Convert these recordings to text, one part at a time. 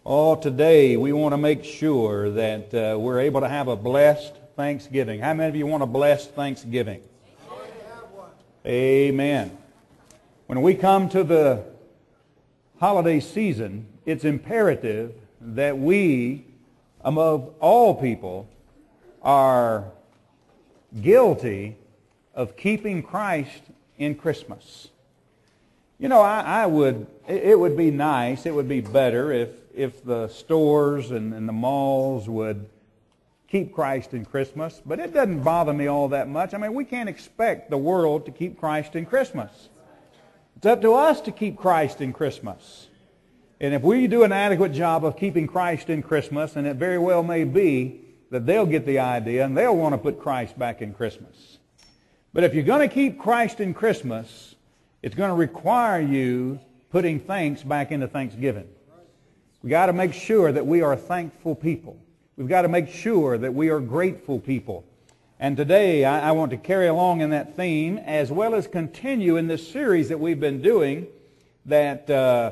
Oh, today we want to make sure that we're able to have a blessed Thanksgiving. How many of you want a blessed Thanksgiving? Amen. When we come to the holiday season, it's imperative that we, among all people, are guilty of keeping Christ in Christmas. You know, it would be nice, it would be better if the stores and the malls would keep Christ in Christmas, but it doesn't bother me all that much. I mean, we can't expect the world to keep Christ in Christmas. It's up to us to keep Christ in Christmas. And if we do an adequate job of keeping Christ in Christmas, and it very well may be that they'll get the idea and they'll want to put Christ back in Christmas. But if you're going to keep Christ in Christmas, it's going to require you putting thanks back into Thanksgiving. We've got to make sure that we are thankful people. We've got to make sure that we are grateful people. And today I want to carry along in that theme as well as continue in this series that we've been doing that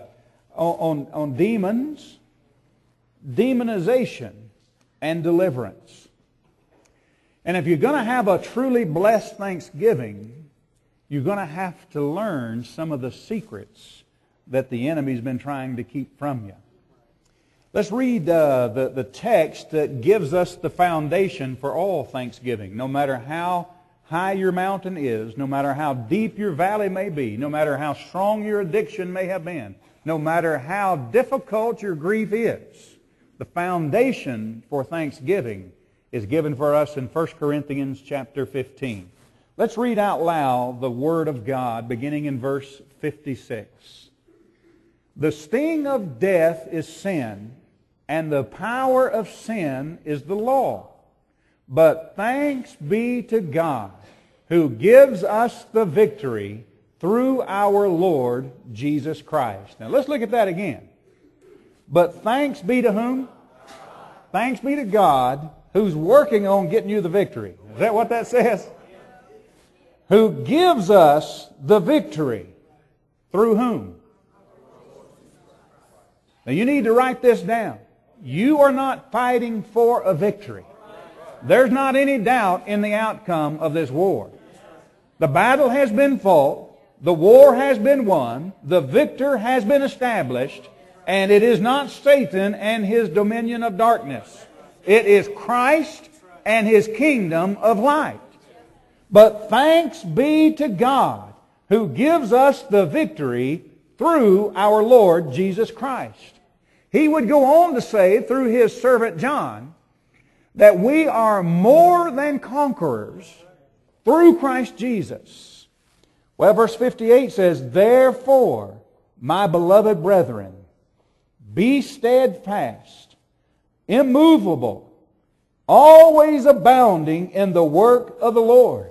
on demons, demonization, and deliverance. And if you're going to have a truly blessed Thanksgiving, you're going to have to learn some of the secrets that the enemy's been trying to keep from you. Let's read the text that gives us the foundation for all Thanksgiving. No matter how high your mountain is, no matter how deep your valley may be, no matter how strong your addiction may have been, no matter how difficult your grief is, the foundation for Thanksgiving is given for us in 1 Corinthians chapter 15. Let's read out loud the Word of God beginning in verse 56. The sting of death is sin, and the power of sin is the law. But thanks be to God, who gives us the victory through our Lord Jesus Christ. Now let's look at that again. But thanks be to whom? Thanks be to God, who's working on getting you the victory. Is that what that says? Who gives us the victory. Through whom? Now you need to write this down. You are not fighting for a victory. There's not any doubt in the outcome of this war. The battle has been fought. The war has been won. The victor has been established. And it is not Satan and his dominion of darkness. It is Christ and His kingdom of light. But thanks be to God, who gives us the victory through our Lord Jesus Christ. He would go on to say through His servant John that we are more than conquerors through Christ Jesus. Well, verse 58 says, therefore, my beloved brethren, be steadfast, immovable, always abounding in the work of the Lord,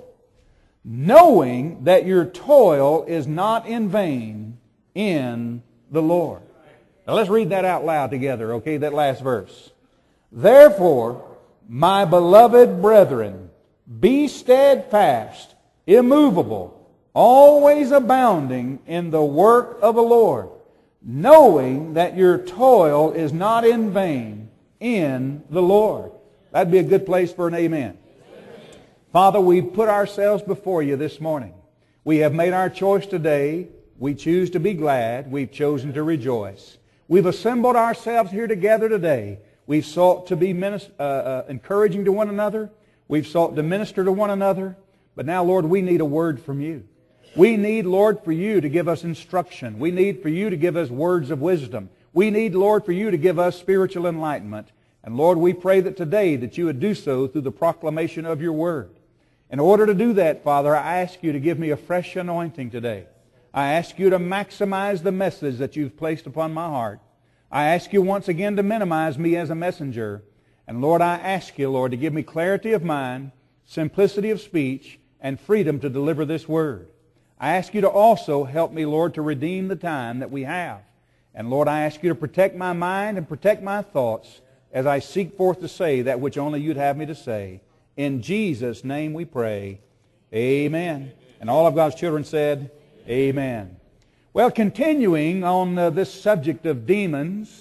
knowing that your toil is not in vain in the Lord. Now let's read that out loud together, okay, that last verse. Therefore, my beloved brethren, be steadfast, immovable, always abounding in the work of the Lord, knowing that your toil is not in vain in the Lord. That'd be a good place for an amen. Father, we put ourselves before You this morning. We have made our choice today. We choose to be glad. We've chosen to rejoice. We've assembled ourselves here together today. We've sought to be encouraging to one another. We've sought to minister to one another. But now, Lord, we need a word from You. We need, Lord, for You to give us instruction. We need for You to give us words of wisdom. We need, Lord, for You to give us spiritual enlightenment. And Lord, we pray that today that You would do so through the proclamation of Your word. In order to do that, Father, I ask You to give me a fresh anointing today. I ask You to maximize the message that You've placed upon my heart. I ask You once again to minimize me as a messenger. And Lord, I ask You, Lord, to give me clarity of mind, simplicity of speech, and freedom to deliver this word. I ask You to also help me, Lord, to redeem the time that we have. And Lord, I ask You to protect my mind and protect my thoughts as I seek forth to say that which only You'd have me to say. In Jesus' name we pray. Amen. And all of God's children said, Amen. Well, continuing on this subject of demons,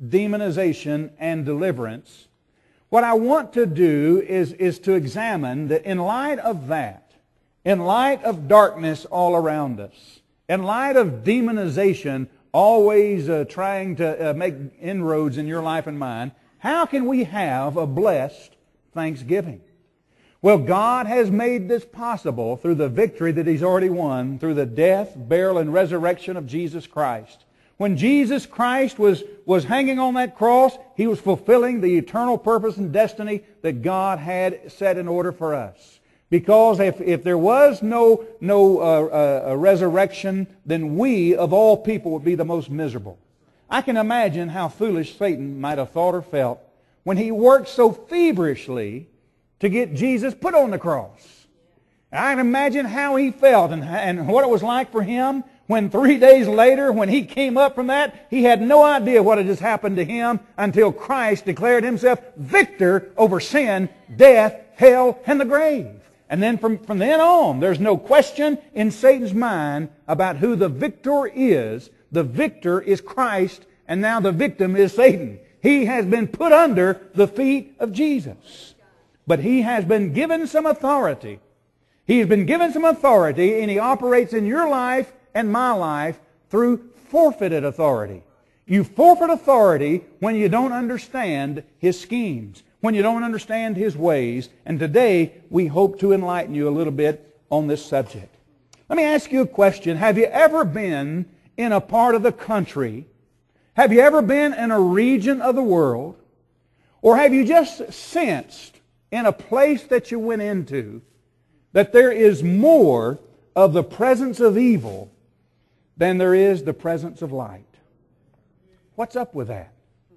demonization, and deliverance, what I want to do is to examine that in light of that, in light of darkness all around us, in light of demonization always trying to make inroads in your life and mine, how can we have a blessed Thanksgiving? Well, God has made this possible through the victory that He's already won through the death, burial, and resurrection of Jesus Christ. When Jesus Christ was hanging on that cross, He was fulfilling the eternal purpose and destiny that God had set in order for us. Because if there was no resurrection, then we, of all people, would be the most miserable. I can imagine how foolish Satan might have thought or felt when he worked so feverishly to get Jesus put on the cross. I can imagine how he felt and what it was like for him when 3 days later, when he came up from that, he had no idea what had just happened to him until Christ declared Himself victor over sin, death, hell, and the grave. And then from then on, there's no question in Satan's mind about who the victor is. The victor is Christ, and now the victim is Satan. He has been put under the feet of Jesus. But he has been given some authority. He has been given some authority, and he operates in your life and my life through forfeited authority. You forfeit authority when you don't understand his schemes, when you don't understand his ways. And today, we hope to enlighten you a little bit on this subject. Let me ask you a question. Have you ever been in a part of the country? Have you ever been in a region of the world? Or have you just sensed in a place that you went into that there is more of the presence of evil than there is the presence of light? What's up with that?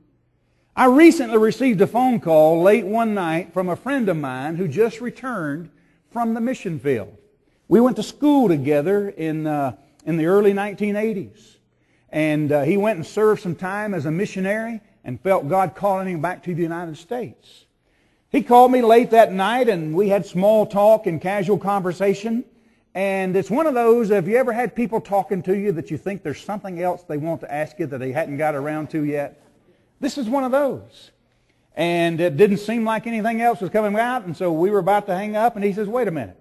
I recently received a phone call late one night from a friend of mine who just returned from the mission field. We went to school together in the early 1980s. And he went and served some time as a missionary and felt God calling him back to the United States. He called me late that night and we had small talk and casual conversation. And it's one of those, have you ever had people talking to you that you think there's something else they want to ask you that they hadn't got around to yet? This is one of those. And it didn't seem like anything else was coming out, and so we were about to hang up, and he says, wait a minute.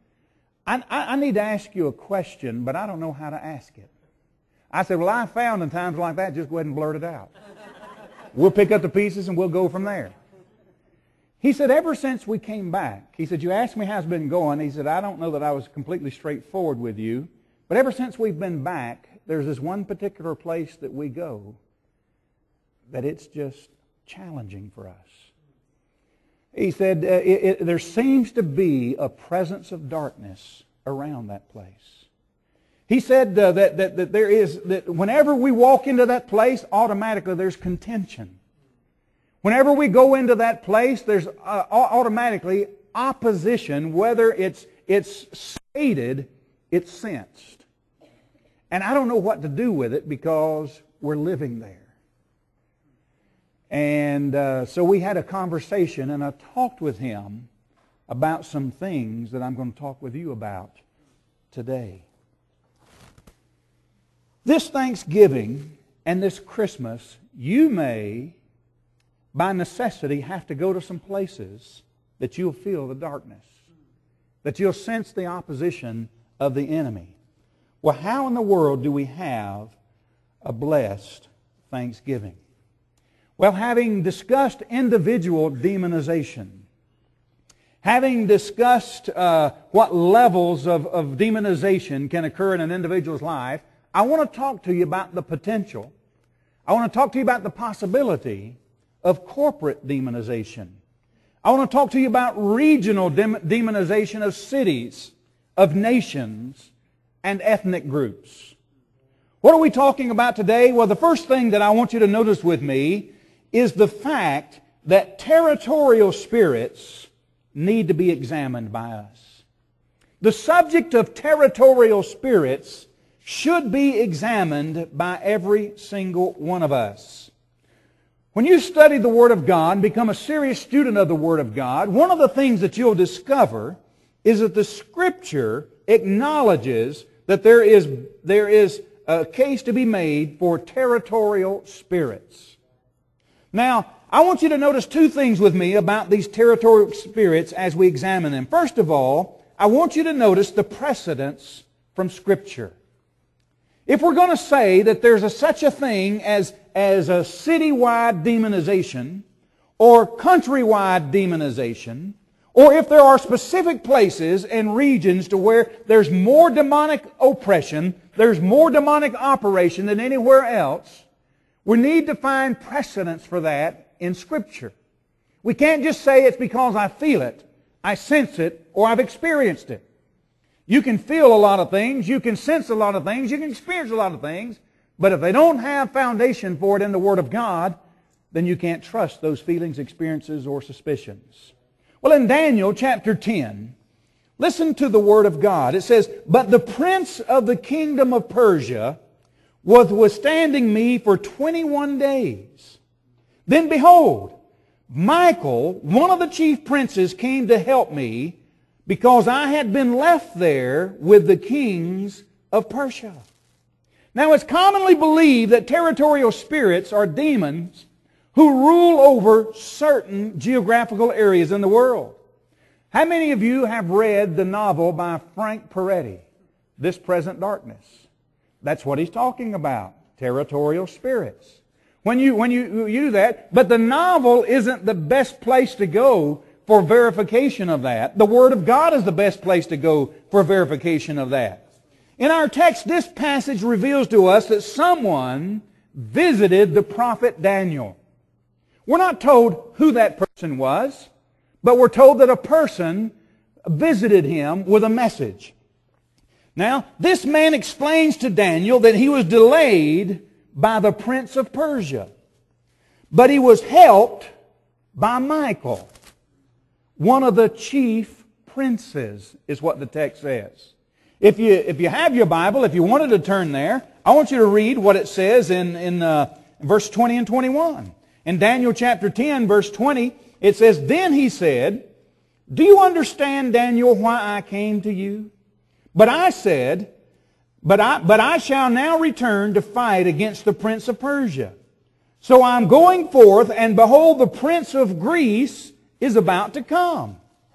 I need to ask you a question, but I don't know how to ask it. I said, well, I found in times like that, just go ahead and blurt it out. We'll pick up the pieces and we'll go from there. He said, ever since we came back, he said, you asked me how it's been going. He said, I don't know that I was completely straightforward with you, but ever since we've been back, there's this one particular place that we go that it's just challenging for us. He said, there seems to be a presence of darkness around that place. He said that there is, that whenever we walk into that place, automatically there's contention. Whenever we go into that place, there's automatically opposition, whether it's stated, it's sensed. And I don't know what to do with it because we're living there. And so we had a conversation, and I talked with him about some things that I'm going to talk with you about today. This Thanksgiving and this Christmas, you may, by necessity, have to go to some places that you'll feel the darkness, that you'll sense the opposition of the enemy. Well, how in the world do we have a blessed Thanksgiving? Well, having discussed individual demonization, having discussed what levels of demonization can occur in an individual's life, I want to talk to you about the potential. I want to talk to you about the possibility of corporate demonization. I want to talk to you about regional demonization of cities, of nations, and ethnic groups. What are we talking about today? Well, the first thing that I want you to notice with me is the fact that territorial spirits need to be examined by us. The subject of territorial spirits should be examined by every single one of us. When you study the Word of God and become a serious student of the Word of God, one of the things that you'll discover is that the Scripture acknowledges that there is a case to be made for territorial spirits. Now, I want you to notice two things with me about these territorial spirits as we examine them. First of all, I want you to notice the precedents from Scripture. If we're going to say that there's such a thing as a citywide demonization or countrywide demonization, or if there are specific places and regions to where there's more demonic oppression, there's more demonic operation than anywhere else, we need to find precedents for that in Scripture. We can't just say it's because I feel it, I sense it, or I've experienced it. You can feel a lot of things, you can sense a lot of things, you can experience a lot of things, but if they don't have foundation for it in the Word of God, then you can't trust those feelings, experiences, or suspicions. Well, in Daniel chapter 10, listen to the Word of God. It says, "But the prince of the kingdom of Persia was withstanding me for 21 days. Then behold, Michael, one of the chief princes, came to help me, because I had been left there with the kings of Persia." Now, it's commonly believed that territorial spirits are demons who rule over certain geographical areas in the world. How many of you have read the novel by Frank Peretti, This Present Darkness? That's what he's talking about, territorial spirits. When you do that, but the novel isn't the best place to go for verification of that. The Word of God is the best place to go for verification of that. In our text, this passage reveals to us that someone visited the prophet Daniel. We're not told who that person was, but we're told that a person visited him with a message. Now, this man explains to Daniel that he was delayed by the prince of Persia, but he was helped by Michael, one of the chief princes, is what the text says. If you have your Bible, if you wanted to turn there, I want you to read what it says in verse 20 and 21. In Daniel chapter 10, verse 20, it says, "Then he said, 'Do you understand, Daniel, why I came to you? But I said, but I shall now return to fight against the prince of Persia. So I'm going forth, and behold, the prince of Greece is about to come.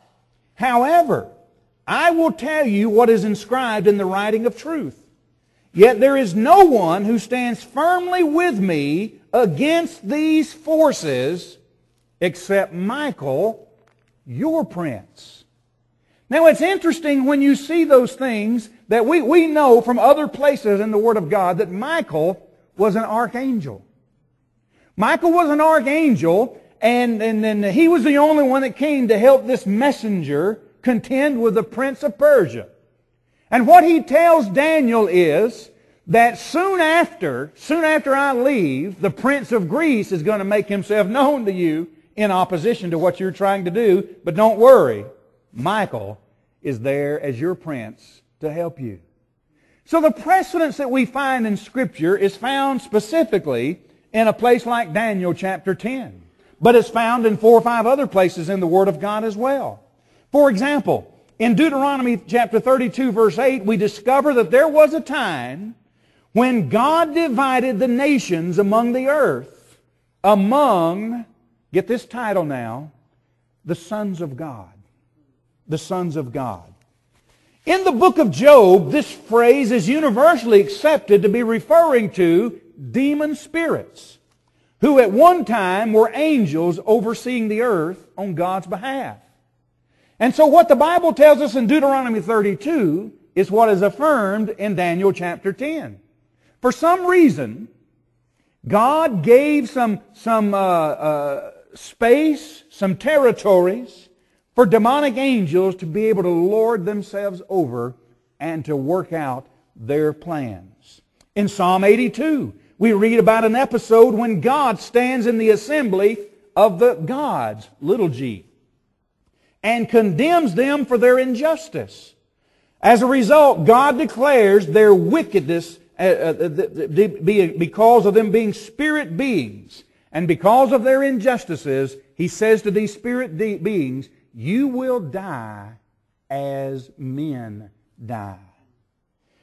However, I will tell you what is inscribed in the writing of truth. Yet there is no one who stands firmly with me against these forces except Michael, your prince.'" Now, it's interesting when you see those things that we know from other places in the Word of God that Michael was an archangel. Michael was an archangel, and he was the only one that came to help this messenger contend with the prince of Persia. And what he tells Daniel is that soon after I leave, the prince of Greece is going to make himself known to you in opposition to what you're trying to do. But don't worry, Michael is there as your prince to help you. So the precedence that we find in Scripture is found specifically in a place like Daniel chapter 10. But it's found in 4 or 5 other places in the Word of God as well. For example, in Deuteronomy chapter 32 verse 8, we discover that there was a time when God divided the nations among the earth among, get this title now, the sons of God. The sons of God. In the book of Job, this phrase is universally accepted to be referring to demon spirits who at one time were angels overseeing the earth on God's behalf. And so what the Bible tells us in Deuteronomy 32 is what is affirmed in Daniel chapter 10. For some reason, God gave some space, some territories for demonic angels to be able to lord themselves over and to work out their plans. In Psalm 82, we read about an episode when God stands in the assembly of the gods, little g, and condemns them for their injustice. As a result, God declares their wickedness because of them being spirit beings. And because of their injustices, He says to these spirit beings, "You will die as men die."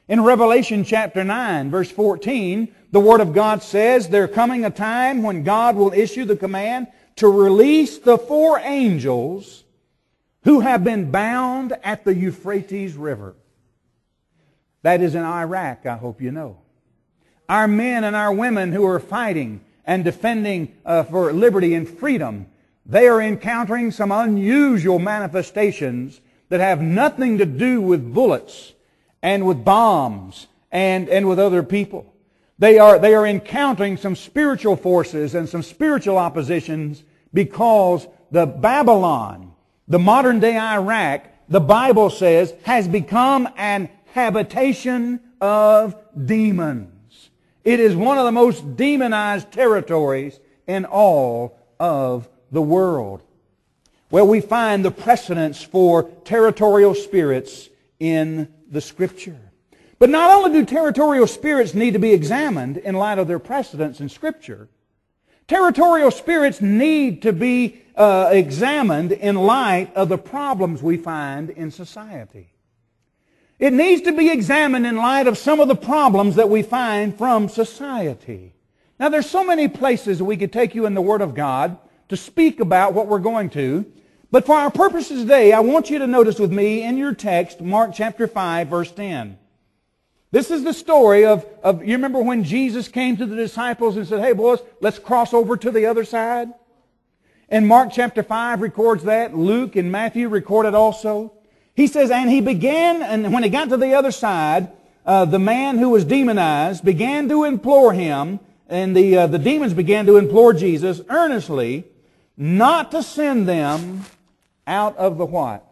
In Revelation chapter 9, verse 14, the Word of God says, there coming a time when God will issue the command to release the 4 angels who have been bound at the Euphrates River. That is in Iraq, I hope you know. Our men and our women who are fighting and defending for liberty and freedom, they are encountering some unusual manifestations that have nothing to do with bullets and with bombs and with other people. They are encountering some spiritual forces and some spiritual oppositions because the Babylon, the modern day Iraq, the Bible says, has become an habitation of demons. It is one of the most demonized territories in all of the world. Well, we find the precedents for territorial spirits in the Scripture. But not only do territorial spirits need to be examined in light of their precedents in Scripture, territorial spirits need to be examined in light of the problems we find in society. It needs to be examined in light of some of the problems that we find from society. Now, there's so many places we could take you in the Word of God to speak about what we're going to. But for our purposes today, I want you to notice with me in your text, Mark chapter 5, verse 10. This is the story of you remember when Jesus came to the disciples and said, hey boys, let's cross over to the other side? And Mark chapter 5 records that. Luke and Matthew record it also. He says, and he began, and when he got to the other side, the man who was demonized began to implore him, and the demons began to implore Jesus earnestly not to send them out of the what?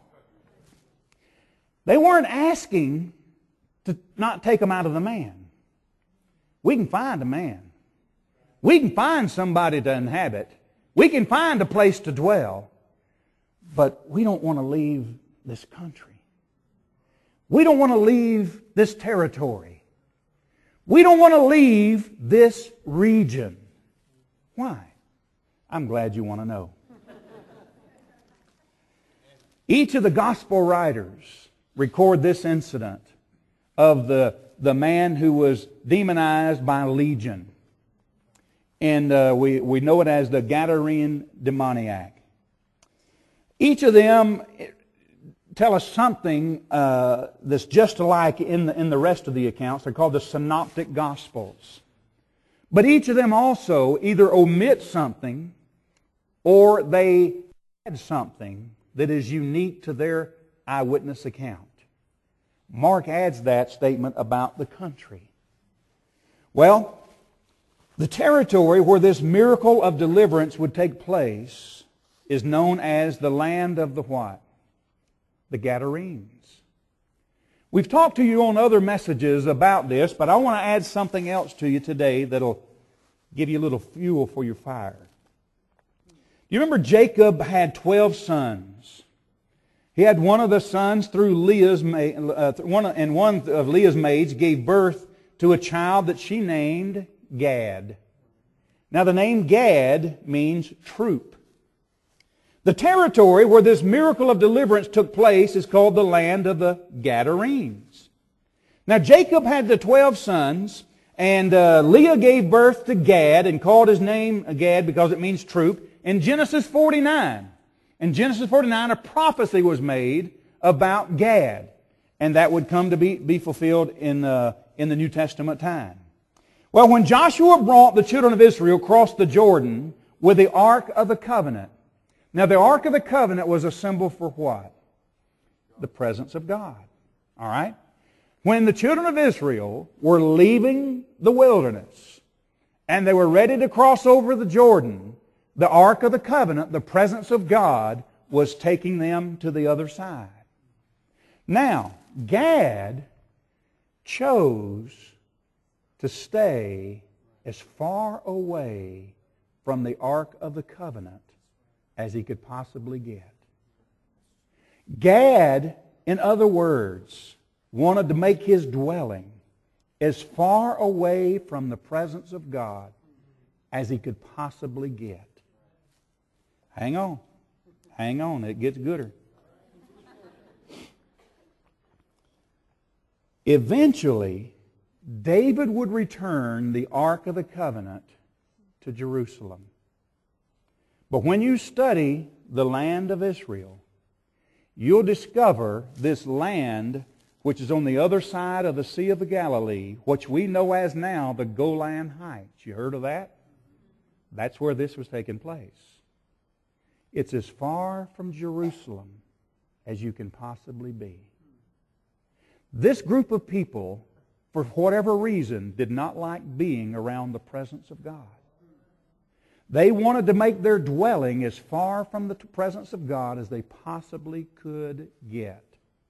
They weren't asking to not take them out of the man. We can find a man. We can find somebody to inhabit. We can find a place to dwell. But we don't want to leave this country. We don't want to leave this territory. We don't want to leave this region. Why? I'm glad you want to know. Each of the gospel writers record this incident of the man who was demonized by legion. And we know it as the Gadarene demoniac. Each of them tell us something that's just alike in the rest of the accounts. They're called the Synoptic Gospels. But each of them also either omit something or they add something that is unique to their eyewitness account. Mark adds that statement about the country. Well, the territory where this miracle of deliverance would take place is known as the land of the what? The Gadarenes. We've talked to you on other messages about this, but I want to add something else to you today that'll give you a little fuel for your fire. You remember Jacob had 12 sons. He had one of the sons through Leah's and one of Leah's maids gave birth to a child that she named Gad. Now the name Gad means troop. The territory where this miracle of deliverance took place is called the land of the Gadarenes. Now Jacob had the 12 sons, and Leah gave birth to Gad and called his name Gad because it means troop. In Genesis 49, a prophecy was made about Gad, and that would come to be fulfilled in the New Testament time. Well, when Joshua brought the children of Israel across the Jordan with the Ark of the Covenant, now the Ark of the Covenant was a symbol for what? The presence of God. All right? When the children of Israel were leaving the wilderness and they were ready to cross over the Jordan, the Ark of the Covenant, the presence of God, was taking them to the other side. Now, Gad chose to stay as far away from the Ark of the Covenant as he could possibly get. Gad, in other words, wanted to make his dwelling as far away from the presence of God as he could possibly get. Hang on. Hang on. It gets gooder. Eventually, David would return the Ark of the Covenant to Jerusalem. But when you study the land of Israel, you'll discover this land which is on the other side of the Sea of the Galilee, which we know as now the Golan Heights. You heard of that? That's where this was taking place. It's as far from Jerusalem as you can possibly be. This group of people, for whatever reason, did not like being around the presence of God. They wanted to make their dwelling as far from the presence of God as they possibly could get.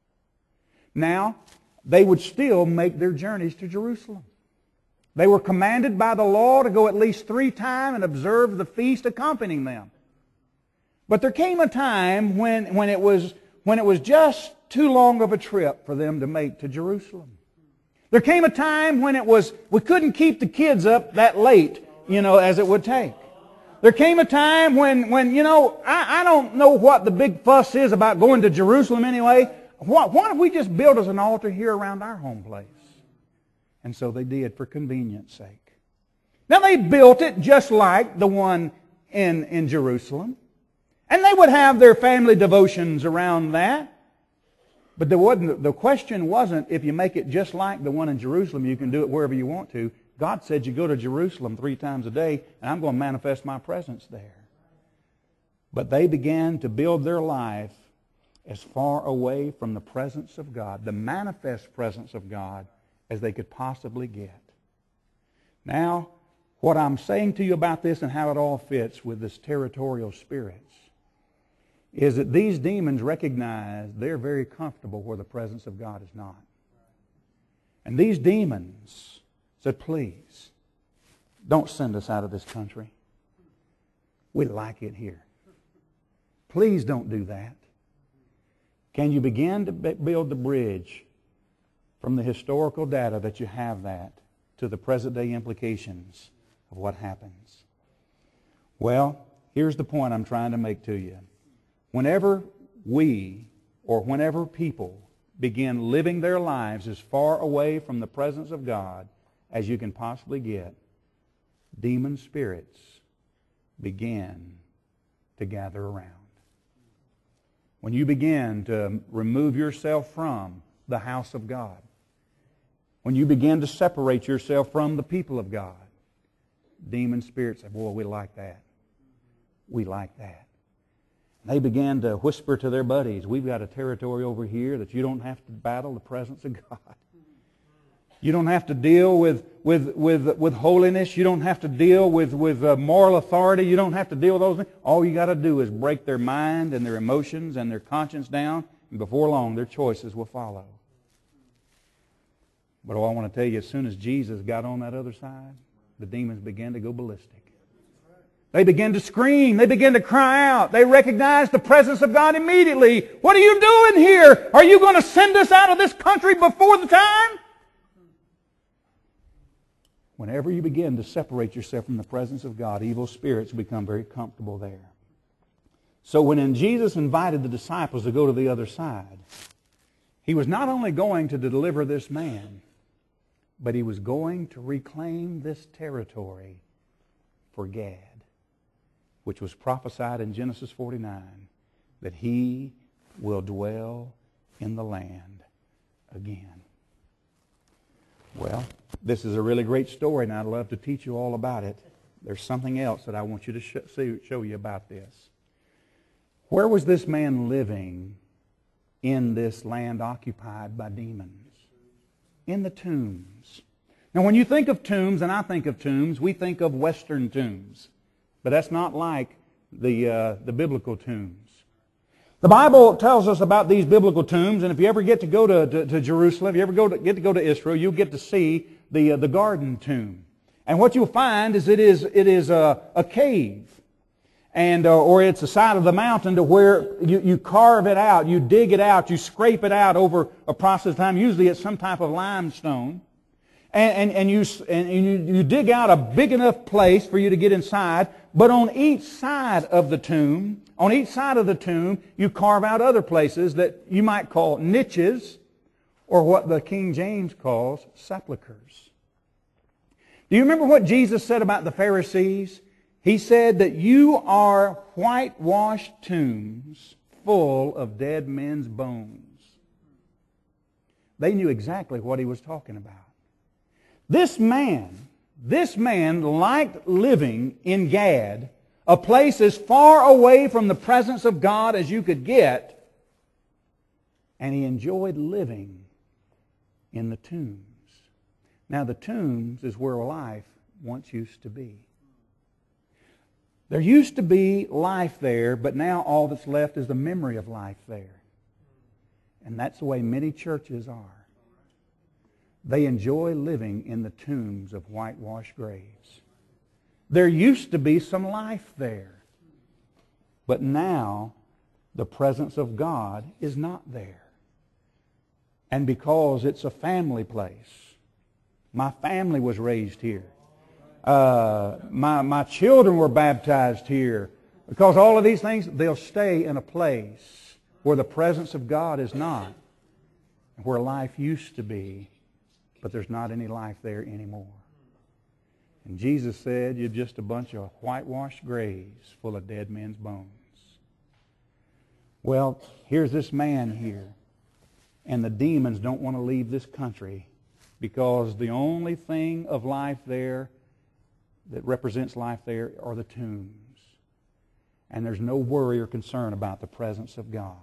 Now, they would still make their journeys to Jerusalem. They were commanded by the law to go at least 3 times and observe the feast accompanying them. But there came a time when it was just too long of a trip for them to make to Jerusalem. There came a time when we couldn't keep the kids up that late, as it would take. There came a time when I don't know what the big fuss is about going to Jerusalem anyway. Why don't we just build us an altar here around our home place? And so they did, for convenience sake. Now they built it just like the one in Jerusalem. And they would have their family devotions around that. But the question wasn't, if you make it just like the one in Jerusalem, you can do it wherever you want to. God said you go to Jerusalem 3 times a day, and I'm going to manifest my presence there. But they began to build their life as far away from the presence of God, the manifest presence of God, as they could possibly get. Now, what I'm saying to you about this and how it all fits with this territorial spirits is that these demons recognize they're very comfortable where the presence of God is not. And these demons said, please, don't send us out of this country. We like it here. Please don't do that. Can you begin to build the bridge from the historical data that you have that to the present day implications of what happens? Well, here's the point I'm trying to make to you. Whenever we or whenever people begin living their lives as far away from the presence of God as you can possibly get, demon spirits begin to gather around. When you begin to remove yourself from the house of God, when you begin to separate yourself from the people of God, demon spirits say, boy, we like that. We like that. They began to whisper to their buddies, we've got a territory over here that you don't have to battle the presence of God. You don't have to deal with holiness. You don't have to deal with moral authority. You don't have to deal with those things. All you got to do is break their mind and their emotions and their conscience down, and before long their choices will follow. But I want to tell you, as soon as Jesus got on that other side, the demons began to go ballistic. They began to scream. They began to cry out. They recognized the presence of God immediately. What are you doing here? Are you going to send us out of this country before the time? Whenever you begin to separate yourself from the presence of God, evil spirits become very comfortable there. So when Jesus invited the disciples to go to the other side, He was not only going to deliver this man, but He was going to reclaim this territory for Gad, which was prophesied in Genesis 49, that He will dwell in the land again. Well, this is a really great story, and I'd love to teach you all about it. There's something else that I want you to show you about this. Where was this man living in this land occupied by demons? In the tombs. Now, when you think of tombs, and I think of tombs, we think of Western tombs. But that's not like the biblical tombs. The Bible tells us about these biblical tombs, and if you ever get to go to Jerusalem, if you ever get to go to Israel, you'll get to see the garden tomb. And what you'll find is it is a cave, and or it's the side of the mountain to where you carve it out, you dig it out, you scrape it out over a process of time. Usually it's some type of limestone. And you dig out a big enough place for you to get inside, but on each side of the tomb, you carve out other places that you might call niches or what the King James calls sepulchres. Do you remember what Jesus said about the Pharisees? He said that you are whitewashed tombs full of dead men's bones. They knew exactly what he was talking about. This man liked living in Gad, a place as far away from the presence of God as you could get, and he enjoyed living in the tombs. Now, the tombs is where life once used to be. There used to be life there, but now all that's left is the memory of life there. And that's the way many churches are. They enjoy living in the tombs of whitewashed graves. There used to be some life there, but now the presence of God is not there. And because it's a family place, my family was raised here. My children were baptized here. Because all of these things, they'll stay in a place where the presence of God is not, where life used to be, but there's not any life there anymore. And Jesus said, you're just a bunch of whitewashed graves full of dead men's bones. Well, here's this man here, and the demons don't want to leave this country because the only thing of life there that represents life there are the tombs. And there's no worry or concern about the presence of God.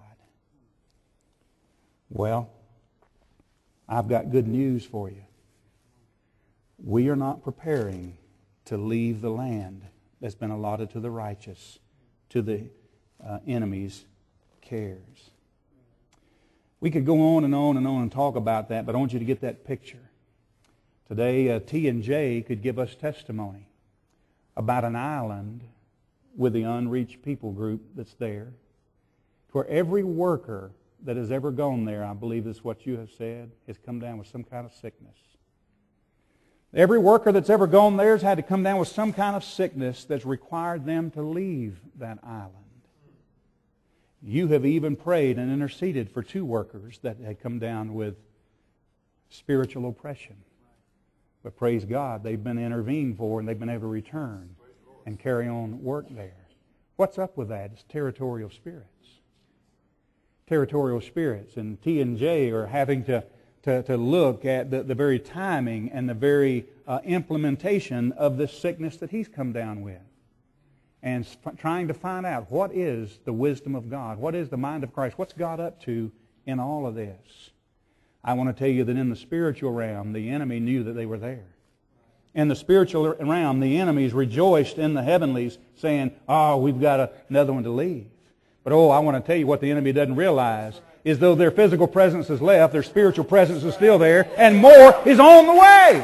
Well, I've got good news for you. We are not preparing to leave the land that's been allotted to the righteous, to the enemy's cares. We could go on and on and on and talk about that, but I want you to get that picture. Today, T&J could give us testimony about an island with the unreached people group that's there, where every worker that has ever gone there, I believe is what you have said, has come down with some kind of sickness. Every worker that's ever gone there has had to come down with some kind of sickness that's required them to leave that island. You have even prayed and interceded for 2 workers that had come down with spiritual oppression. But praise God, they've been intervened for and they've been able to return and carry on work there. What's up with that? It's territorial spirits. Territorial spirits. And T&J are having to look at the very timing and the very implementation of this sickness that he's come down with. And trying to find out what is the wisdom of God, what is the mind of Christ, what's God up to in all of this. I want to tell you that in the spiritual realm, the enemy knew that they were there. In the spiritual realm, the enemies rejoiced in the heavenlies, saying, oh, we've got another one to leave. But I want to tell you what the enemy doesn't realize is though their physical presence is left, their spiritual presence is still there, and more is on the way.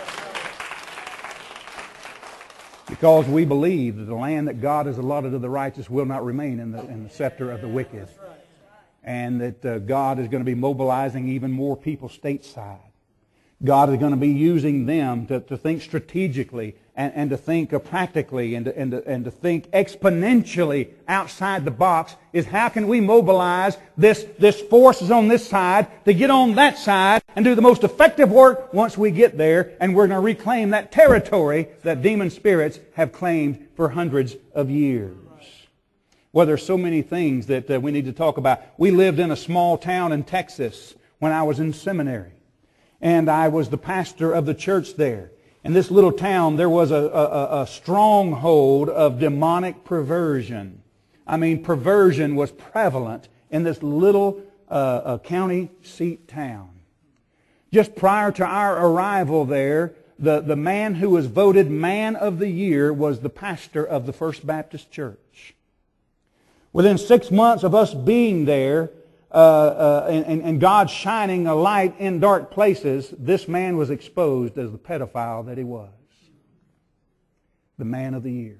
Because we believe that the land that God has allotted to the righteous will not remain in the scepter of the wicked. And that God is going to be mobilizing even more people stateside. God is going to be using them to think strategically and to think practically and to think exponentially outside the box is how can we mobilize this forces on this side to get on that side and do the most effective work once we get there, and we're going to reclaim that territory that demon spirits have claimed for hundreds of years. Well, there's so many things that we need to talk about. We lived in a small town in Texas when I was in seminary. And I was the pastor of the church there. In this little town, there was a stronghold of demonic perversion. I mean, perversion was prevalent in this little county seat town. Just prior to our arrival there, the man who was voted Man of the Year was the pastor of the First Baptist Church. Within 6 months of us being there, and God shining a light in dark places, this man was exposed as the pedophile that he was. The Man of the Year.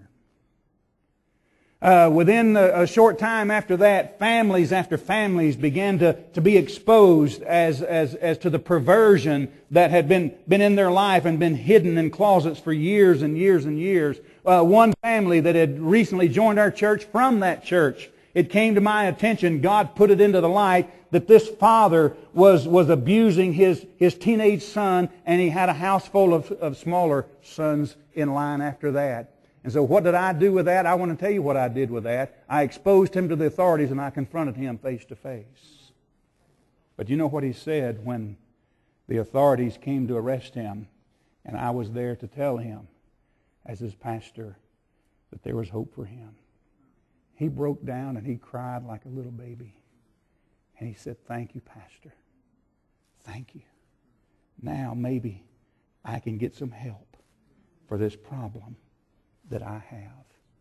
Within a short time after that, families after families began to be exposed as to the perversion that had been in their life and been hidden in closets for years and years and years. One family that had recently joined our church from that church, it came to my attention, God put it into the light, that this father was abusing his teenage son, and he had a house full of smaller sons in line after that. And so what did I do with that? I want to tell you what I did with that. I exposed him to the authorities, and I confronted him face to face. But you know what he said when the authorities came to arrest him, and I was there to tell him, as his pastor, that there was hope for him. He broke down and he cried like a little baby. And he said, "Thank you, Pastor. Thank you. Now maybe I can get some help for this problem that I have."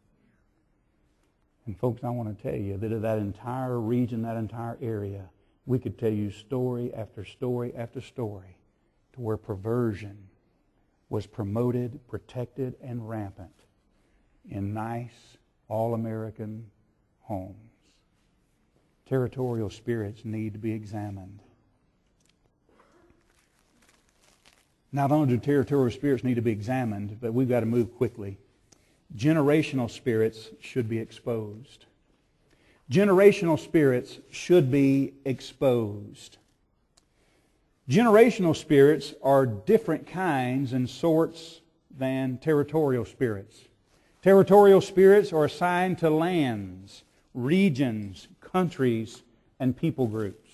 And folks, I want to tell you that of that entire region, that entire area, we could tell you story after story after story to where perversion was promoted, protected, and rampant in nice, all-American homes. Territorial spirits need to be examined. Not only do territorial spirits need to be examined, but we've got to move quickly. Generational spirits should be exposed. Generational spirits should be exposed. Generational spirits are different kinds and sorts than territorial spirits. Territorial spirits are assigned to lands, regions, countries, and people groups.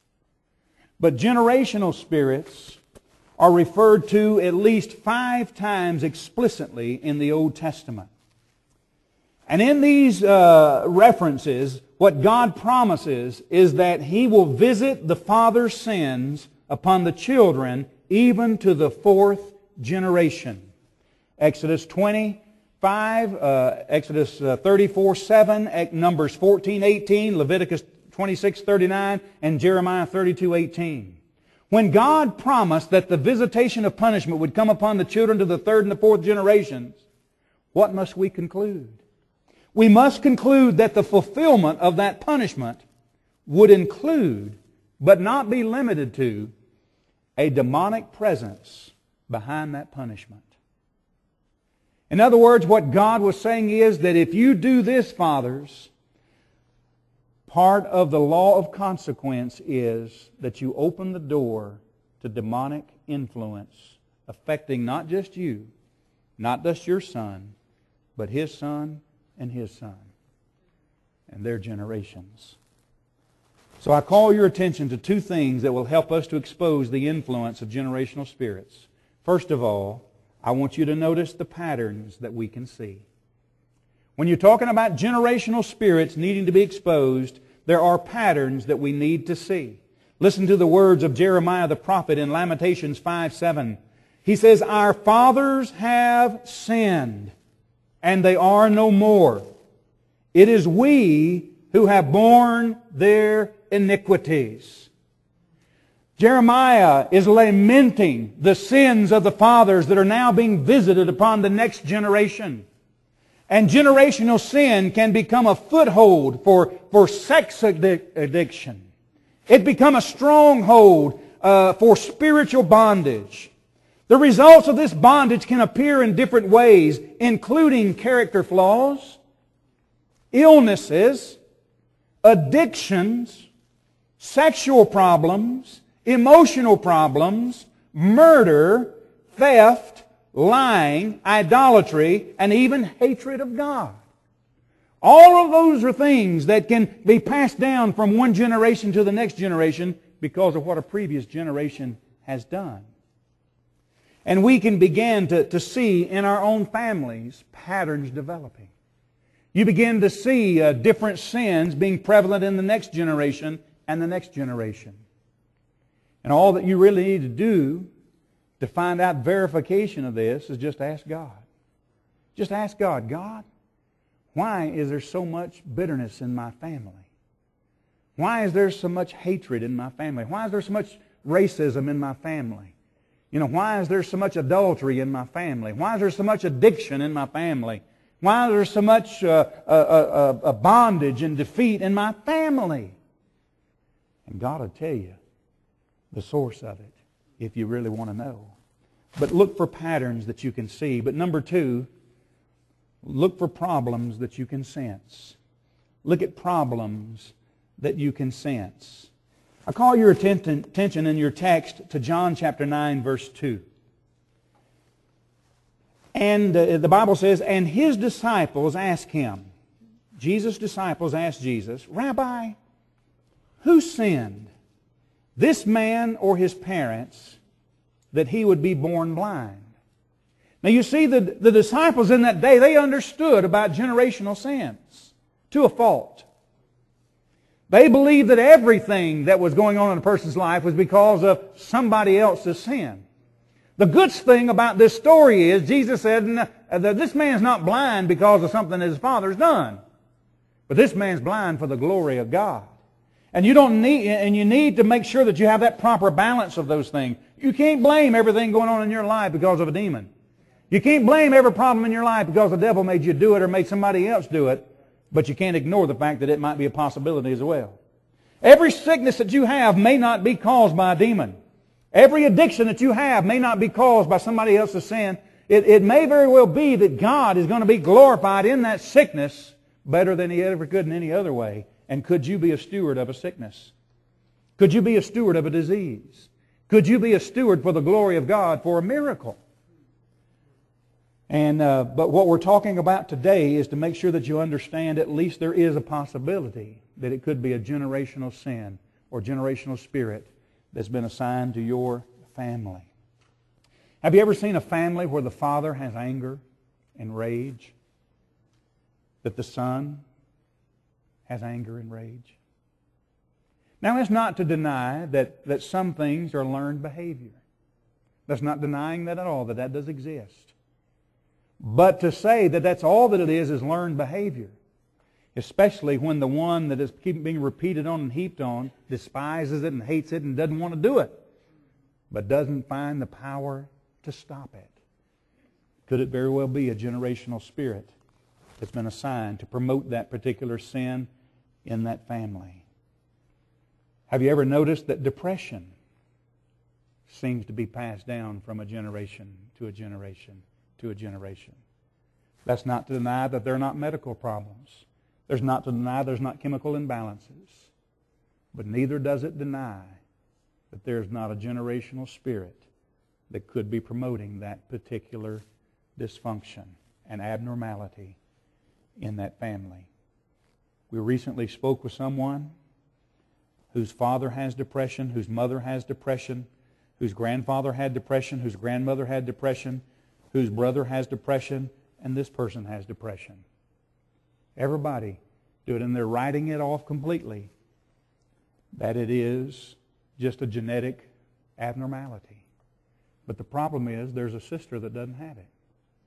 But generational spirits are referred to at least 5 times explicitly in the Old Testament. And in these references, what God promises is that He will visit the father's sins upon the children even to the 4th generation. Exodus 25, Exodus 34:7, Numbers 14:18, Leviticus 26:39, and Jeremiah 32:18. When God promised that the visitation of punishment would come upon the children to the 3rd and the 4th generations, what must we conclude? We must conclude that the fulfillment of that punishment would include, but not be limited to, a demonic presence behind that punishment. In other words, what God was saying is that if you do this, fathers, part of the law of consequence is that you open the door to demonic influence affecting not just you, not just your son, but his son and his son and their generations. So I call your attention to 2 things that will help us to expose the influence of generational spirits. First of all, I want you to notice the patterns that we can see. When you're talking about generational spirits needing to be exposed, there are patterns that we need to see. Listen to the words of Jeremiah the prophet in Lamentations 5:7. He says, "Our fathers have sinned, and they are no more. It is we who have borne their iniquities." Jeremiah is lamenting the sins of the fathers that are now being visited upon the next generation. And generational sin can become a foothold for sex addiction. It become a stronghold for spiritual bondage. The results of this bondage can appear in different ways, including character flaws, illnesses, addictions, sexual problems, emotional problems, murder, theft, lying, idolatry, and even hatred of God. All of those are things that can be passed down from one generation to the next generation because of what a previous generation has done. And we can begin to see in our own families patterns developing. You begin to see different sins being prevalent in the next generation and the next generation. And all that you really need to do to find out verification of this is just ask God. Just ask God, "God, why is there so much bitterness in my family? Why is there so much hatred in my family? Why is there so much racism in my family? Why is there so much adultery in my family? Why is there so much addiction in my family? Why is there so much bondage and defeat in my family?" And God will tell you the source of it if you really want to know. But look for patterns that you can see. But number 2, look for problems that you can sense. look at problems that you can sense. I call your attention in your text to John chapter 9, verse 2. And the Bible says, and his disciples asked him, Jesus' disciples asked Jesus, Rabbi, who sinned, this man or his parents, that he would be born blind? Now you see, the disciples in that day, they understood about generational sins to a fault. They believed that everything that was going on in a person's life was because of somebody else's sin. The good thing about this story is Jesus said that this man's not blind because of something that his father's done. But this man's blind for the glory of God. And you need to make sure that you have that proper balance of those things. You can't blame everything going on in your life because of a demon. You can't blame every problem in your life because the devil made you do it or made somebody else do it. But you can't ignore the fact that it might be a possibility as well. Every sickness that you have may not be caused by a demon. Every addiction that you have may not be caused by somebody else's sin. It may very well be that God is going to be glorified in that sickness better than He ever could in any other way. And could you be a steward of a sickness? Could you be a steward of a disease? Could you be a steward for the glory of God for a miracle? And but what we're talking about today is to make sure that you understand at least there is a possibility that it could be a generational sin or generational spirit that's been assigned to your family. Have you ever seen a family where the father has anger and rage? That the son has anger and rage? Now, that's not to deny that some things are learned behavior. That's not denying that at all, that does exist. But to say that that's all that it is learned behavior, especially when the one that is being repeated on and heaped on despises it and hates it and doesn't want to do it, but doesn't find the power to stop it. Could it very well be a generational spirit that's been assigned to promote that particular sin in that family? Have you ever noticed that depression seems to be passed down from a generation to a generation to a generation? That's not to deny that there are not medical problems. There's not to deny there's not chemical imbalances. But neither does it deny that there's not a generational spirit that could be promoting that particular dysfunction and abnormality in that family. We recently spoke with someone whose father has depression, whose mother has depression, whose grandfather had depression, whose grandmother had depression, whose brother has depression, and this person has depression. Everybody do it, and they're writing it off completely that it is just a genetic abnormality. But the problem is there's a sister that doesn't have it.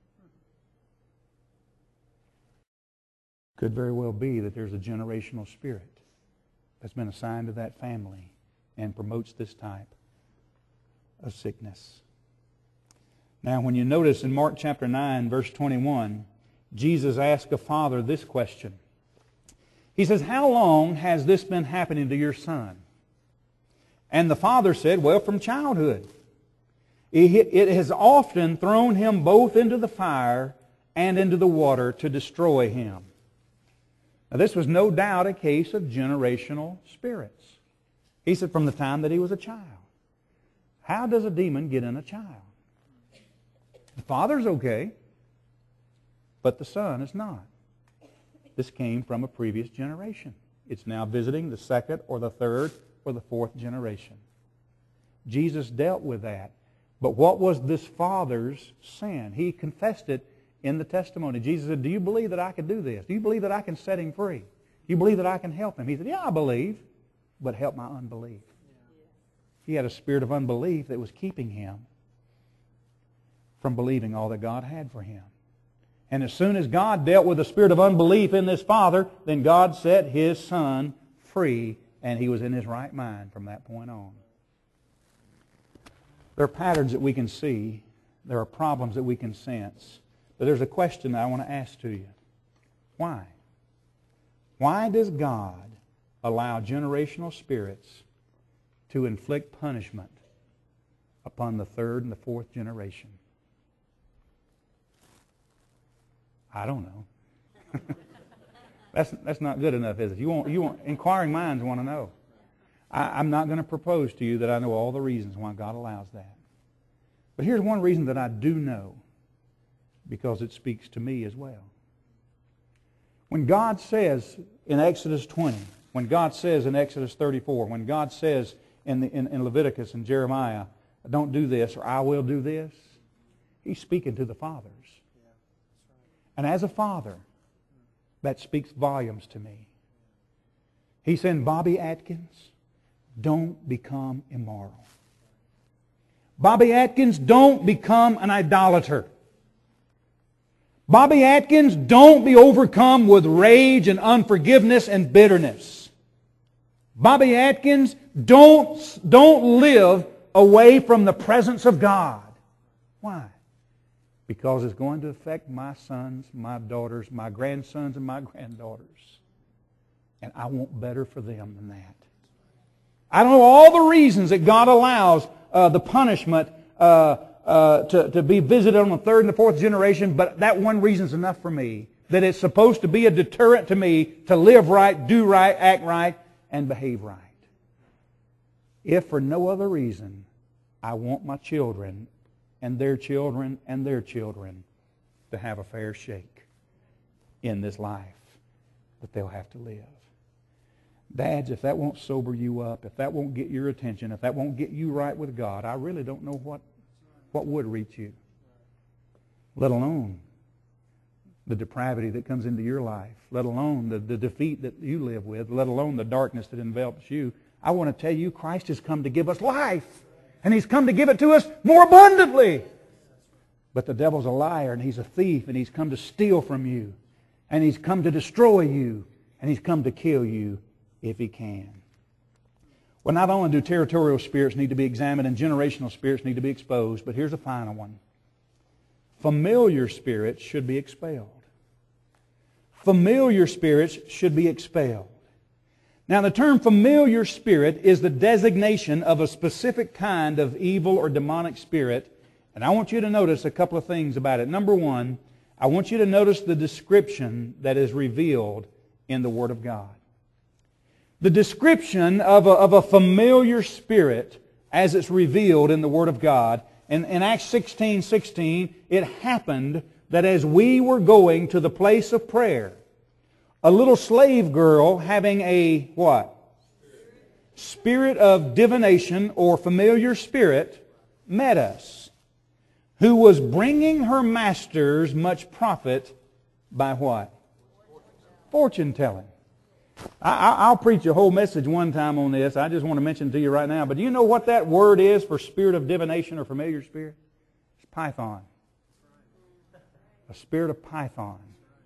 Could very well be that there's a generational spirit that's been assigned to that family and promotes this type of sickness. Now, when you notice in Mark chapter 9, verse 21, Jesus asked a father this question. He says, "How long has this been happening to your son?" And the father said, "Well, from childhood. It has often thrown him both into the fire and into the water to destroy him." Now, this was no doubt a case of generational spirits. He said from the time that he was a child. How does a demon get in a child? The father's okay, but the son is not. This came from a previous generation. It's now visiting the second or the third or the fourth generation. Jesus dealt with that. But what was this father's sin? He confessed it in the testimony. Jesus said, "Do you believe that I can do this? Do you believe that I can set him free? Do you believe that I can help him?" He said, "Yeah, I believe, but help my unbelief." He had a spirit of unbelief that was keeping him from believing all that God had for him. And as soon as God dealt with the spirit of unbelief in this father, then God set his son free, and he was in his right mind from that point on. There are patterns that we can see. There are problems that we can sense. But there's a question that I want to ask to you. Why? Why does God allow generational spirits to inflict punishment upon the third and the fourth generation? I don't know. That's not good enough, is it? You want inquiring minds want to know. I'm not going to propose to you that I know all the reasons why God allows that. But here's one reason that I do know, because it speaks to me as well. When God says in Exodus 20, when God says in Exodus 34, when God says in Leviticus and Jeremiah, don't do this or I will do this, He's speaking to the fathers. And as a father, that speaks volumes to me. He said, Bobby Atkins, don't become immoral. Bobby Atkins, don't become an idolater. Bobby Atkins, don't be overcome with rage and unforgiveness and bitterness. Bobby Atkins, don't live away from the presence of God. Why? Because it's going to affect my sons, my daughters, my grandsons, and my granddaughters. And I want better for them than that. I don't know all the reasons that God allows the punishment to be visited on the third and the fourth generation, but that one reason is enough for me. That it's supposed to be a deterrent to me to live right, do right, act right, and behave right. If for no other reason, I want my children and their children and their children to have a fair shake in this life that they'll have to live. Dads, if that won't sober you up, if that won't get your attention, if that won't get you right with God, I really don't know what would reach you. Let alone the depravity that comes into your life, let alone the defeat that you live with, let alone the darkness that envelops you. I want to tell you, Christ has come to give us life. And He's come to give it to us more abundantly. But the devil's a liar, and he's a thief, and he's come to steal from you. And he's come to destroy you. And he's come to kill you if he can. Well, not only do territorial spirits need to be examined and generational spirits need to be exposed, but here's a final one. Familiar spirits should be expelled. Familiar spirits should be expelled. Now, the term familiar spirit is the designation of a specific kind of evil or demonic spirit. And I want you to notice a couple of things about it. Number one, I want you to notice the description that is revealed in the Word of God. The description of a familiar spirit as it's revealed in the Word of God. In Acts 16:16, it happened that as we were going to the place of prayer, a little slave girl having a what? Spirit of divination or familiar spirit met us, who was bringing her masters much profit by what? Fortune telling. I'll preach a whole message one time on this. I just want to mention it to you right now. But do you know what that word is for spirit of divination or familiar spirit? It's Python. A spirit of Python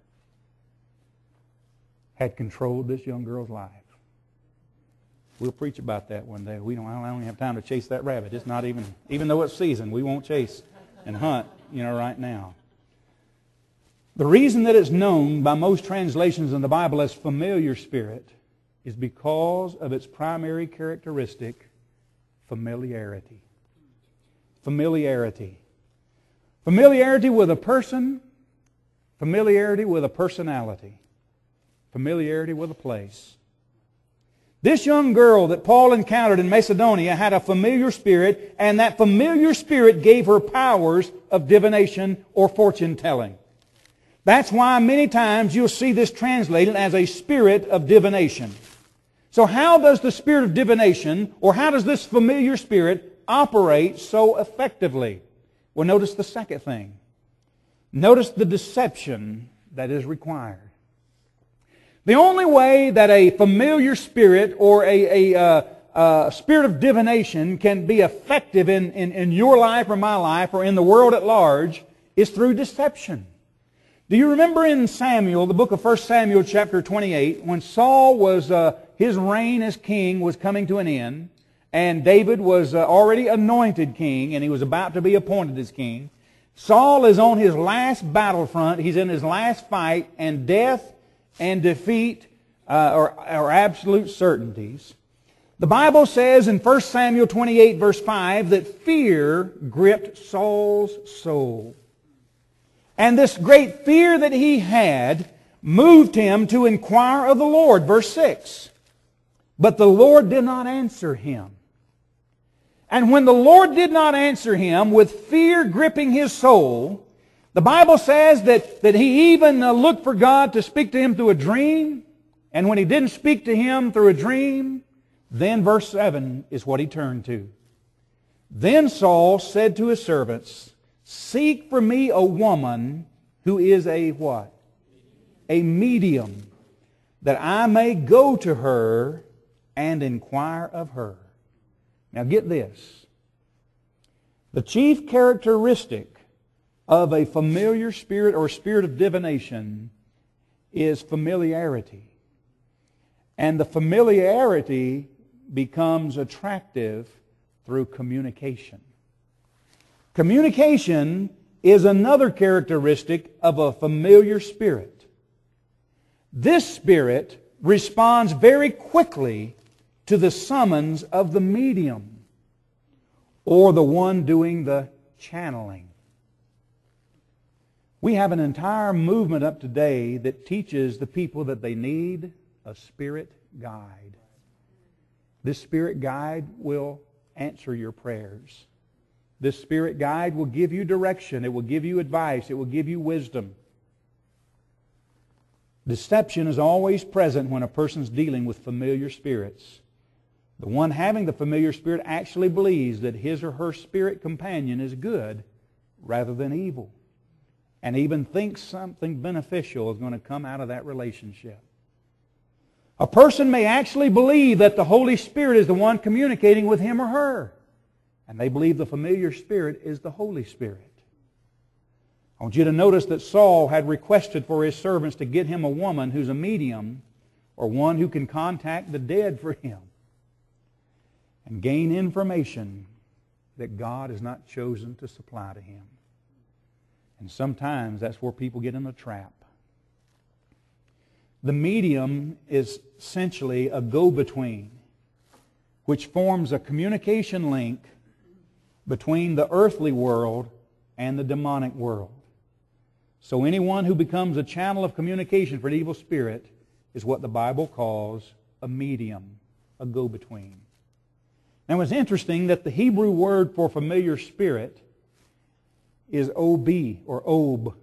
had controlled this young girl's life. We'll preach about that one day. I don't even have time to chase that rabbit. It's not even though it's season, we won't chase and hunt, right now. The reason that it's known by most translations in the Bible as familiar spirit is because of its primary characteristic, familiarity. Familiarity. Familiarity with a person, familiarity with a personality, familiarity with a place. This young girl that Paul encountered in Macedonia had a familiar spirit, and that familiar spirit gave her powers of divination or fortune telling. That's why many times you'll see this translated as a spirit of divination. So how does the spirit of divination, or how does this familiar spirit operate so effectively? Well, notice the second thing. Notice the deception that is required. The only way that a familiar spirit or a spirit of divination can be effective in your life or my life or in the world at large is through deception. Do you remember in Samuel, the book of 1 Samuel chapter 28, when Saul was, his reign as king was coming to an end, and David was already anointed king, and he was about to be appointed as king. Saul is on his last battlefront, he's in his last fight, and death and defeat are absolute certainties. The Bible says in 1 Samuel 28 verse 5 that fear gripped Saul's soul. And this great fear that he had moved him to inquire of the Lord. Verse 6. But the Lord did not answer him. And when the Lord did not answer him, with fear gripping his soul, the Bible says that he even looked for God to speak to him through a dream. And when he didn't speak to him through a dream, then verse 7 is what he turned to. Then Saul said to his servants, seek for me a woman who is a what? A medium, that I may go to her and inquire of her. Now get this. The chief characteristic of a familiar spirit or spirit of divination is familiarity. And the familiarity becomes attractive through communication. Communication is another characteristic of a familiar spirit. This spirit responds very quickly to the summons of the medium or the one doing the channeling. We have an entire movement up today that teaches the people that they need a spirit guide. This spirit guide will answer your prayers. This spirit guide will give you direction. It will give you advice. It will give you wisdom. Deception is always present when a person's dealing with familiar spirits. The one having the familiar spirit actually believes that his or her spirit companion is good rather than evil, and even thinks something beneficial is going to come out of that relationship. A person may actually believe that the Holy Spirit is the one communicating with him or her, and they believe the familiar spirit is the Holy Spirit. I want you to notice that Saul had requested for his servants to get him a woman who's a medium or one who can contact the dead for him and gain information that God has not chosen to supply to him. And sometimes that's where people get in the trap. The medium is essentially a go-between, which forms a communication link between the earthly world and the demonic world. So anyone who becomes a channel of communication for an evil spirit is what the Bible calls a medium, a go-between. Now it's interesting that the Hebrew word for familiar spirit is ob, or ob.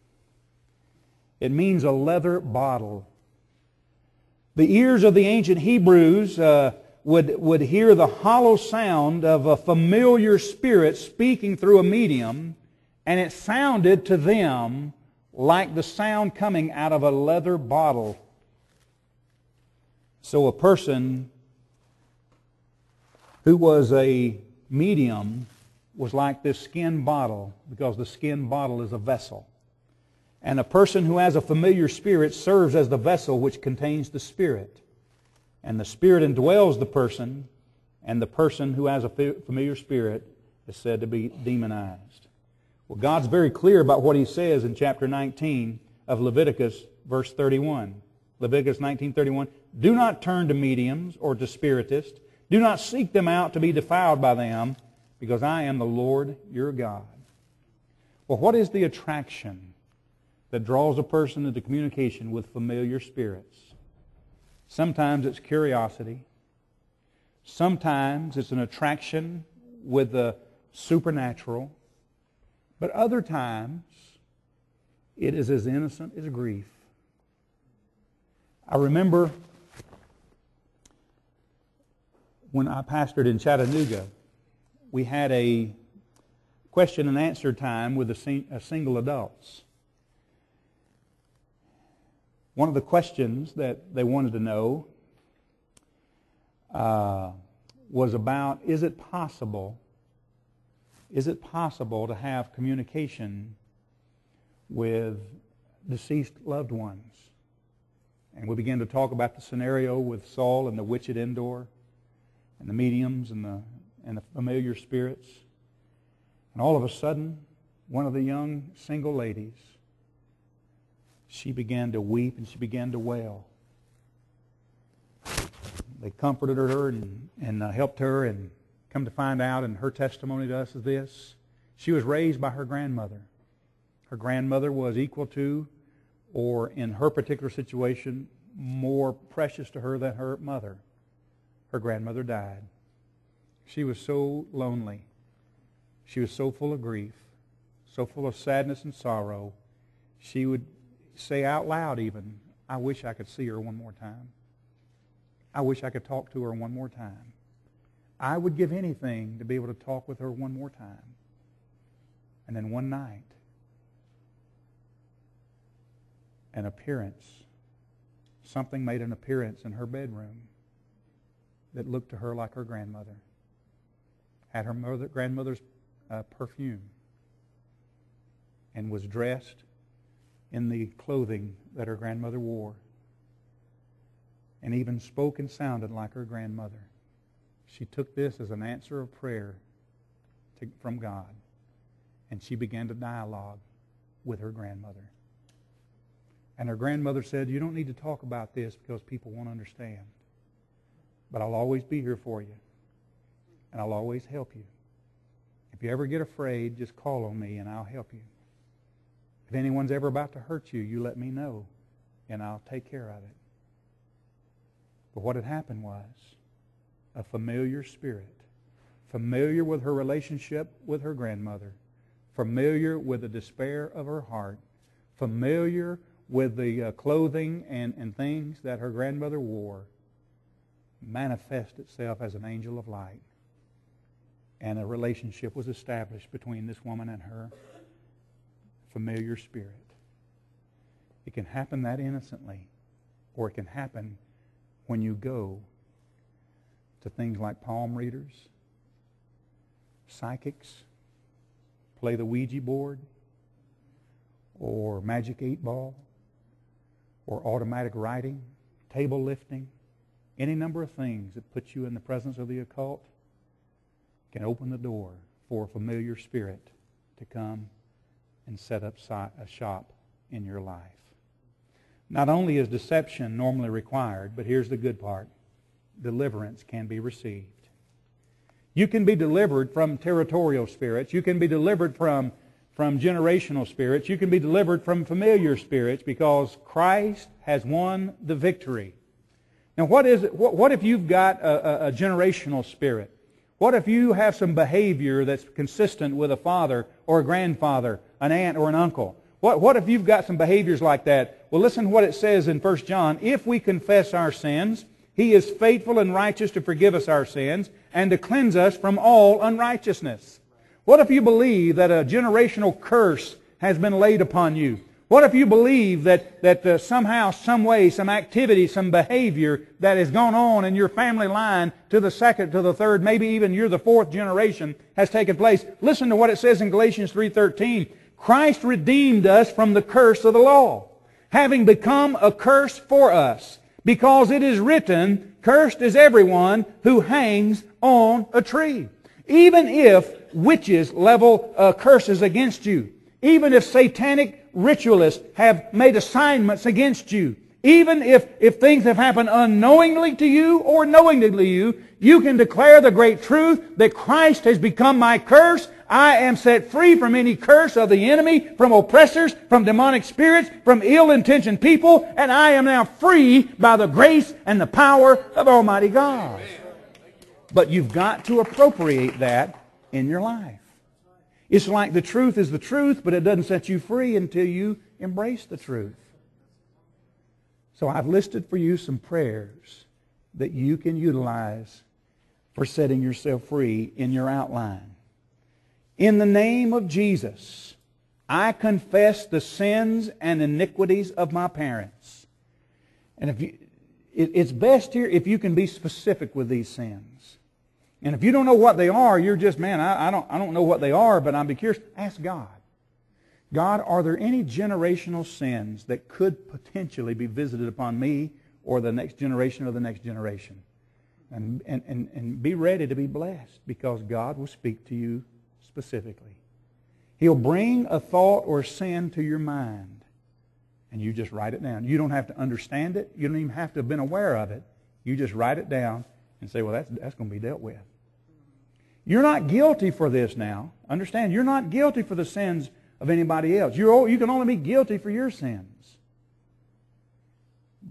It means a leather bottle. The ears of the ancient Hebrews would hear the hollow sound of a familiar spirit speaking through a medium, and it sounded to them like the sound coming out of a leather bottle. So a person who was a medium was like this skin bottle, because the skin bottle is a vessel. And a person who has a familiar spirit serves as the vessel which contains the spirit. And the spirit indwells the person, and the person who has a familiar spirit is said to be demonized. Well, God's very clear about what He says in chapter 19 of Leviticus, verse 31. Leviticus 19:31, do not turn to mediums or to spiritists. Do not seek them out to be defiled by them, because I am the Lord your God. Well, what is the attraction that draws a person into communication with familiar spirits? Sometimes it's curiosity. Sometimes it's an attraction with the supernatural. But other times, it is as innocent as grief. I remember when I pastored in Chattanooga, we had a question and answer time with a single adults. One of the questions that they wanted to know was about, is it possible to have communication with deceased loved ones? And we began to talk about the scenario with Saul and the witch at Endor, and the mediums and the familiar spirits. And all of a sudden, one of the young single ladies, she began to weep and she began to wail. They comforted her and helped her, and come to find out, and her testimony to us is this: she was raised by her grandmother. Her grandmother was equal to or in her particular situation, more precious to her than her mother. Her grandmother died. She was so lonely. She was so full of grief, so full of sadness and sorrow. She would say out loud even, I wish I could see her one more time. I wish I could talk to her one more time. I would give anything to be able to talk with her one more time. And then one night, something made an appearance in her bedroom that looked to her like her grandmother. Had her grandmother's perfume and was dressed in the clothing that her grandmother wore, and even spoke and sounded like her grandmother. She took this as an answer of prayer from God, and she began to dialogue with her grandmother. And her grandmother said, you don't need to talk about this because people won't understand. But I'll always be here for you. And I'll always help you. If you ever get afraid, just call on me and I'll help you. If anyone's ever about to hurt you, you let me know and I'll take care of it. But what had happened was a familiar spirit, familiar with her relationship with her grandmother, familiar with the despair of her heart, familiar with the clothing and things that her grandmother wore, manifest itself as an angel of light. And a relationship was established between this woman and her familiar spirit. It can happen that innocently, or it can happen when you go to things like palm readers, psychics, play the Ouija board, or magic 8-ball, or automatic writing, table lifting, any number of things that put you in the presence of the occult can open the door for a familiar spirit to come and set up a shop in your life. Not only is deception normally required, but here's the good part. Deliverance can be received. You can be delivered from territorial spirits. You can be delivered from generational spirits. You can be delivered from familiar spirits because Christ has won the victory. Now what is it? What if you've got a generational spirit? What if you have some behavior that's consistent with a father or a grandfather, an aunt or an uncle? What if you've got some behaviors like that? Well, listen to what it says in 1 John. If we confess our sins, He is faithful and righteous to forgive us our sins and to cleanse us from all unrighteousness. What if you believe that a generational curse has been laid upon you? What if you believe that somehow, some way, some activity, some behavior that has gone on in your family line to the second, to the third, maybe even you're the fourth generation has taken place? Listen to what it says in Galatians 3:13. Christ redeemed us from the curse of the law, having become a curse for us, because it is written, cursed is everyone who hangs on a tree. Even if witches level curses against you, even if satanic ritualists have made assignments against you, even if things have happened unknowingly to you or knowingly to you, you can declare the great truth that Christ has become my curse. I am set free from any curse of the enemy, from oppressors, from demonic spirits, from ill-intentioned people, and I am now free by the grace and the power of Almighty God. But you've got to appropriate that in your life. It's like the truth is the truth, but it doesn't set you free until you embrace the truth. So I've listed for you some prayers that you can utilize for setting yourself free in your outline. In the name of Jesus, I confess the sins and iniquities of my parents. And it's best here if you can be specific with these sins. And if you don't know what they are, you're just, man, I don't know what they are, but I'd be curious. Ask God. God, are there any generational sins that could potentially be visited upon me or the next generation or the next generation? And be ready to be blessed, because God will speak to you specifically. He'll bring a thought or sin to your mind, and you just write it down. You don't have to understand it. You don't even have to have been aware of it. You just write it down and say, well, that's going to be dealt with. You're not guilty for this now. Understand, you're not guilty for the sins of anybody else. You can only be guilty for your sins.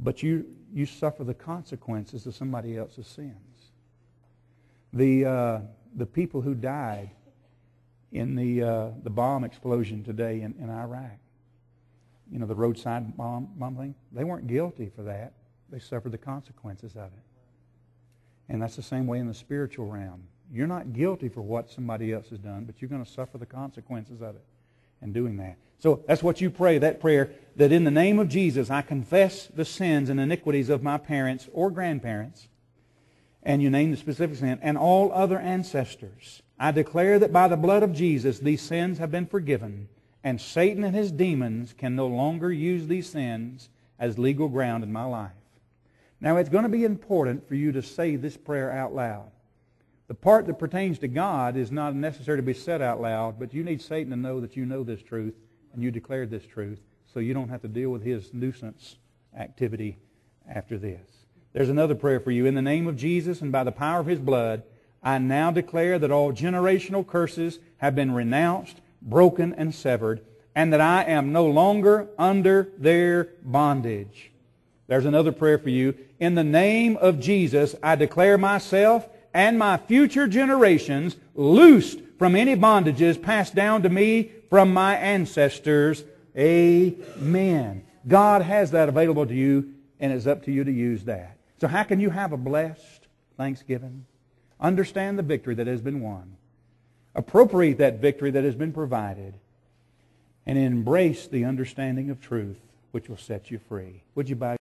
but you suffer the consequences of somebody else's sins. The people who died in the bomb explosion today in Iraq, you know, the roadside bomb thing, they weren't guilty for that. They suffered the consequences of it. And that's the same way in the spiritual realm. You're not guilty for what somebody else has done, but you're going to suffer the consequences of it in doing that. So that's what you pray, that prayer, that in the name of Jesus I confess the sins and iniquities of my parents or grandparents, and you name the specific sin, and all other ancestors. I declare that by the blood of Jesus these sins have been forgiven, and Satan and his demons can no longer use these sins as legal ground in my life. Now it's going to be important for you to say this prayer out loud. The part that pertains to God is not necessary to be said out loud, but you need Satan to know that you know this truth and you declared this truth, so you don't have to deal with his nuisance activity after this. There's another prayer for you. In the name of Jesus and by the power of his blood, I now declare that all generational curses have been renounced, broken, and severed, and that I am no longer under their bondage. There's another prayer for you. In the name of Jesus, I declare myself and my future generations loosed from any bondages passed down to me from my ancestors. Amen. God has that available to you, and it's up to you to use that. So how can you have a blessed Thanksgiving? Understand the victory that has been won. Appropriate that victory that has been provided. And embrace the understanding of truth which will set you free. Would you bow?